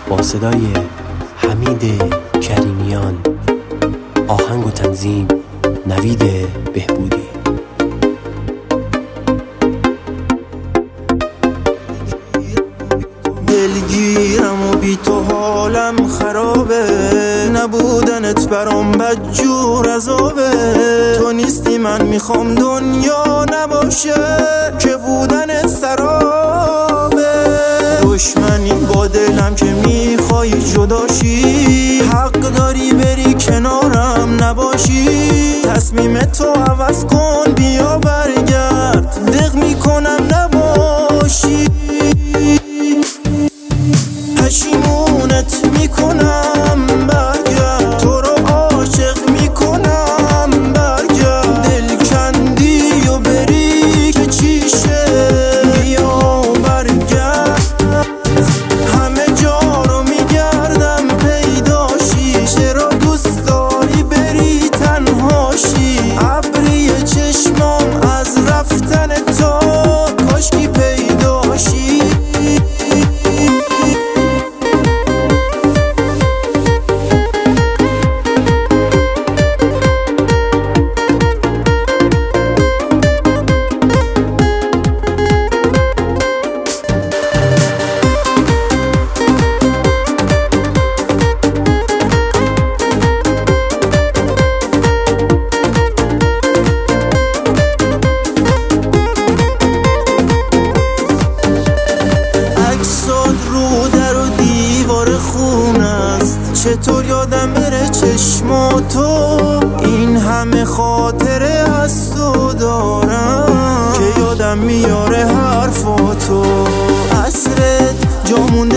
با صدای حمید کریمیان، آهنگ و تنظیم نوید بهبودی. دلگیرم و بی تو حالم خرابه، نبودنت برام بدجور عذابه. تو نیستی من میخوام دنیا نباشه، که بودنت سرابه. دشمنی با دلم که میخوای جداشی، حق داری بری کنارم نباشی. تصمیم تو عوض کن بیا برگرد، دق میکنم نباشی. پشیمونت میکنم برگرد، تو رو عاشق میکنم برگرد. دل کندی و بری که چیشه، بیا برگرد. همه جا رو میگردم پیداشی، چرا دوست داری بری تنهاشی. ابری چشمام از رفتن تو کاشکی پیداشی. چطور یادم بره چشماتو، این همه خاطره از تو دارم که یادم میاره حرفاتو. عصرت جا مونده